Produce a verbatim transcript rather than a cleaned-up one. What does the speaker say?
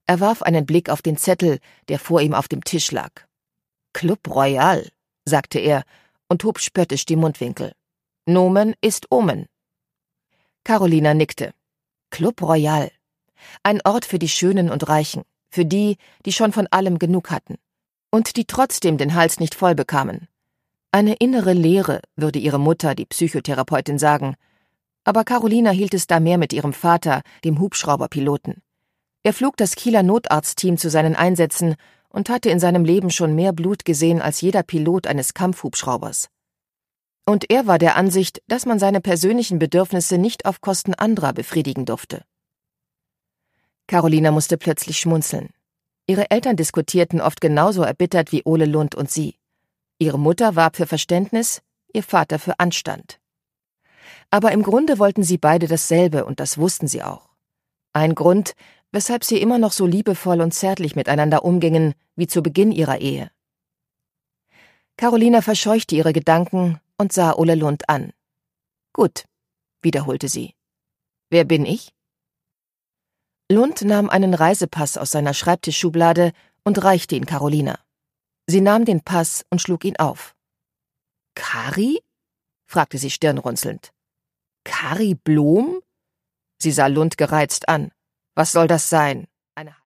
Er warf einen Blick auf den Zettel, der vor ihm auf dem Tisch lag. »Club Royal«, sagte er und hob spöttisch die Mundwinkel. »Nomen ist Omen.« Carolina nickte. »Club Royal. Ein Ort für die Schönen und Reichen, für die, die schon von allem genug hatten und die trotzdem den Hals nicht voll bekamen. Eine innere Leere, würde ihre Mutter, die Psychotherapeutin, sagen. Aber Carolina hielt es da mehr mit ihrem Vater, dem Hubschrauberpiloten. Er flog das Kieler Notarztteam zu seinen Einsätzen und hatte in seinem Leben schon mehr Blut gesehen als jeder Pilot eines Kampfhubschraubers. Und er war der Ansicht, dass man seine persönlichen Bedürfnisse nicht auf Kosten anderer befriedigen durfte. Carolina musste plötzlich schmunzeln. Ihre Eltern diskutierten oft genauso erbittert wie Ole Lund und sie. Ihre Mutter warb für Verständnis, ihr Vater für Anstand. Aber im Grunde wollten sie beide dasselbe und das wussten sie auch. Ein Grund, weshalb sie immer noch so liebevoll und zärtlich miteinander umgingen wie zu Beginn ihrer Ehe. Carolina verscheuchte ihre Gedanken und sah Ole Lund an. »Gut«, wiederholte sie. »Wer bin ich?« Lund nahm einen Reisepass aus seiner Schreibtischschublade und reichte ihn Carolina. Sie nahm den Pass und schlug ihn auf. »Kari?« fragte sie stirnrunzelnd. »Kari Blom?« Sie sah Lund gereizt an. »Was soll das sein?«